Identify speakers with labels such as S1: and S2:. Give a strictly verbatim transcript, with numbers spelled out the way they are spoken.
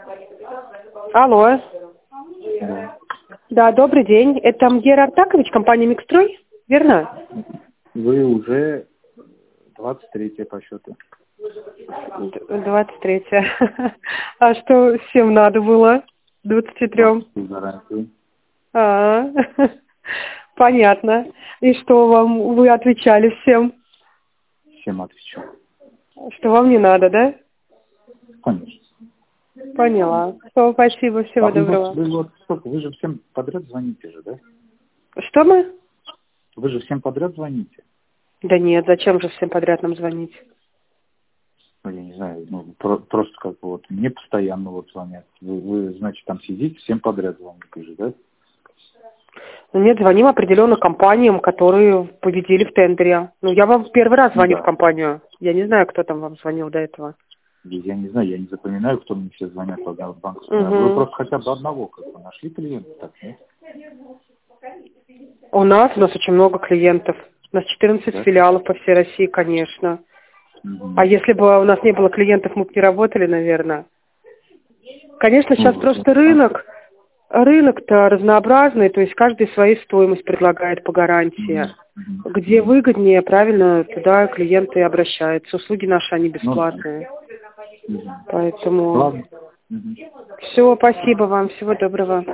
S1: Алло.
S2: Да.
S1: Да, добрый день. Это Мгер Артакович, компания «Микстрой», верно?
S2: Вы уже двадцать третья по счету.
S1: двадцать третья. А что всем надо было? двадцати трём.
S2: Гарантию.
S1: А, понятно. И что вам, вы отвечали всем?
S2: Всем отвечу.
S1: Что вам не надо, да?
S2: Конечно.
S1: Поняла. Все, спасибо, всего
S2: А вы,
S1: доброго.
S2: вот, вы, вот, сколько, вы же всем подряд звоните же, да?
S1: Что мы?
S2: Вы же всем подряд звоните?
S1: Да нет, зачем же всем подряд нам звонить?
S2: Ну, я не знаю, ну, про, просто как бы вот мне постоянно вот звонят. Вы, вы, значит, там сидите, всем подряд звоните же, да?
S1: Ну нет, звоним определенным компаниям, которые победили в тендере. Ну, я вам первый раз звоню
S2: Да.
S1: в компанию. Я не знаю, кто там вам звонил до этого.
S2: Я не знаю, я не запоминаю, кто мне все звонят по банку.
S1: Угу.
S2: Вы просто хотя бы одного как бы нашли клиента, так, нет?
S1: У нас, у нас очень много клиентов. У нас четырнадцать
S2: Да?
S1: филиалов по всей России, конечно.
S2: Угу.
S1: А если бы у нас не было клиентов, мы бы не работали, наверное. Конечно, сейчас
S2: Ну,
S1: просто
S2: вот,
S1: рынок. Рынок-то разнообразный, то есть каждый свою стоимость предлагает по гарантии.
S2: Угу.
S1: Где выгоднее, правильно, туда клиенты обращаются. Услуги наши, они
S2: Ну, да.
S1: бесплатные.
S2: Угу.
S1: Поэтому
S2: Ладно. Угу.
S1: все, спасибо вам, всего доброго.